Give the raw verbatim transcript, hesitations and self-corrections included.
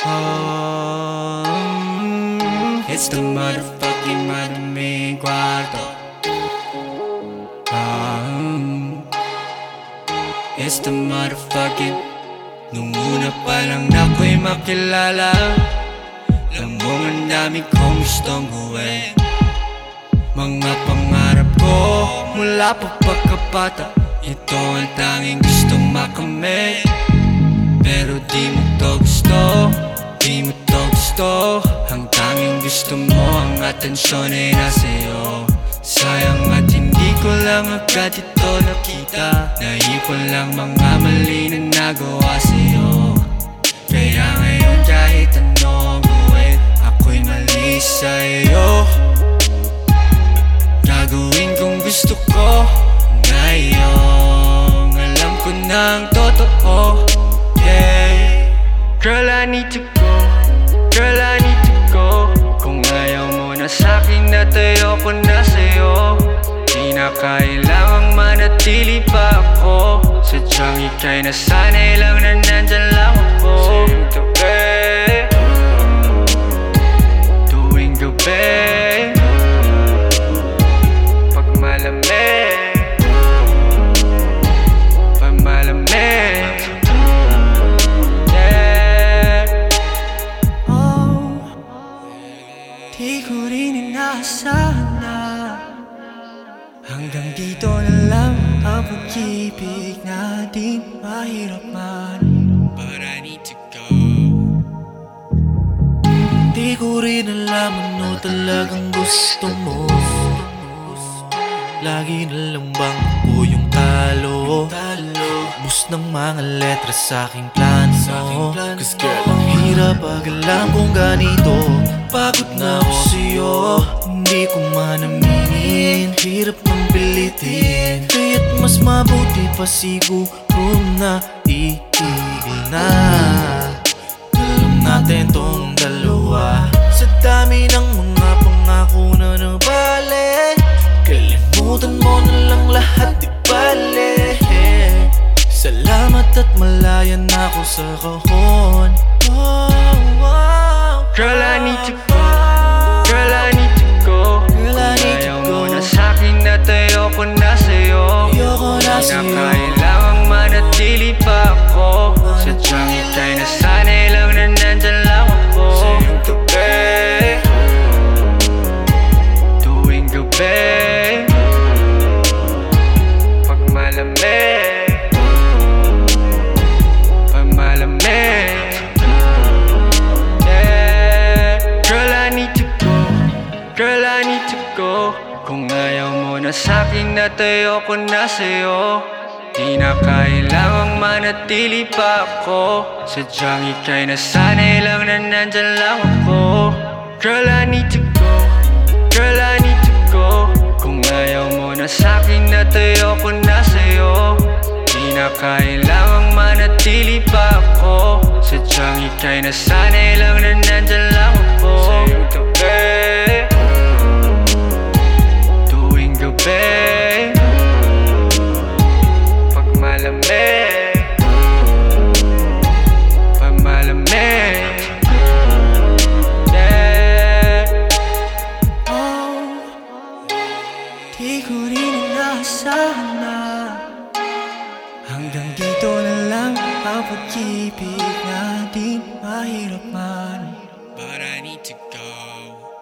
Oh, it's the motherfucking madaming kwarto. Oh, it's the motherfucking. Nung una pa lang na ako'y makilala, alam mong ang dami kong gustong gawin. Mga pangarap ko mula pa pagkabata, ito ang tanging gustong makamit. Pero di mo to gusto, di mo to gusto. Ang tanging gusto mo, ang atensyon ay nasa'yo. Sayang at hindi ko lang agad ito nakita. Naipon lang mga mali na nagawa sa'yo. Kaya ngayon kahit ano gawin, ako'y mali sa'yo. Gagawin kong gusto ko ngayon, alam ko nang totoo. Yeah. Girl, I need to go. Girl, I need to go. Kung ayaw mo na sa'kin, natayo ko na sa'yo. Di na kailangang manatili pa ako. Sadyang ika'y nasanay lang na nandyan lang ako. Sa'yong tabi, tuwing gabi, pag malamig, pag malamig. Di ko rin inaasahan na hanggang dito na lang ang pag-ibig natin. Mahirap man, but I need to go. Di ko rin alam ano talagang gusto mo. Lagi na lang bang ako yung talo? Bus ng mga letra sa aking plano. Cause girl, ang hirap pag alam kong ganito. Pagod na ako sa'yo, hindi ko man aminin. Hirap nang pilitin, kaya't mas mabuti pa siguro na itigil na. Alam natin tong dalawa, sa dami ng mga pangako na nabali. Kalimutan mo na lang lahat, di bale. Salamat at malaya na ako sa kahon. Oh, wow. Girl, I need to go. Girl, I need to go. Girl, I need to ayaw go. mo na sa'kin, natayo ko na sa'yo. Ayoko na Di sa'yo. na kailangang manatili pa ako. Sadyang ika'y nasanay lang na nandyan lang ako. Sa'yong tabi, tuwing gabi, pag malamig, pag malamig. Girl, I need to go. Kung ayaw mo na sa'kin, natayo ko na sa'yo. Di na kailangang manatili pa ako. Sadyang ika'y nasanay lang na nandyan lang ako. Girl, I need to go. Girl, I need to go. Kung ayaw mo na sa'kin, natayo ko na sa'yo. Di na kailangang manatili pa ako. Sadyang ika'y nasanay lang na nandyan lang ako. Sa'yong tabi, pag malamig, pag malamig. Yeah. Oh, di ko rin inaasahan na hanggang dito na lang ang pag-ibig natin. Mahirap man, but I need to go.